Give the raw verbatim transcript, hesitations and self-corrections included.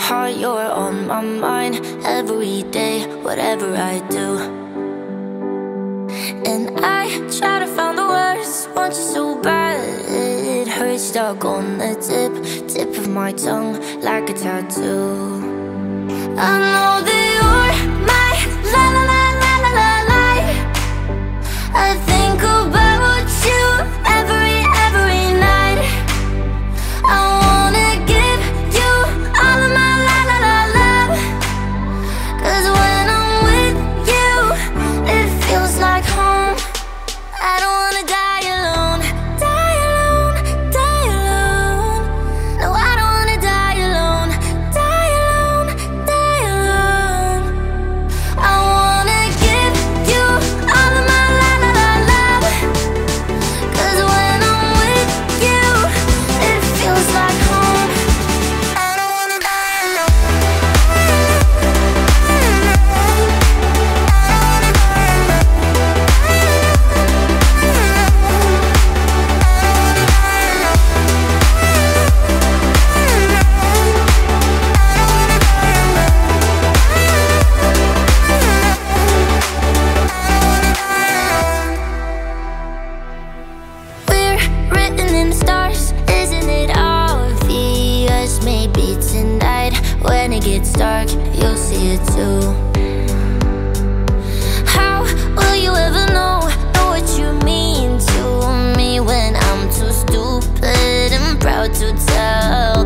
heart, you're on my mind every day, whatever I do. And I try to find the words, want you so bad it hurts, stuck on the tip, tip of my tongue like a tattoo. I know that you're my la la la la la la la. I think about you every, every night. I wanna give you all of my la la la love, 'cause when I'm with you, it feels like home. I don't wanna die alone, die alone, die alone. No, I don't wanna die alone, die alone, die alone. I wanna give you all of my la la la love, 'cause when I'm with you, it feels like home. I don't wanna die alone. We're written in stars, isn't it obvious? Maybe tonight, when it gets dark, you'll see it too. How will you ever know, know what you mean to me when I'm too stupid and proud to tell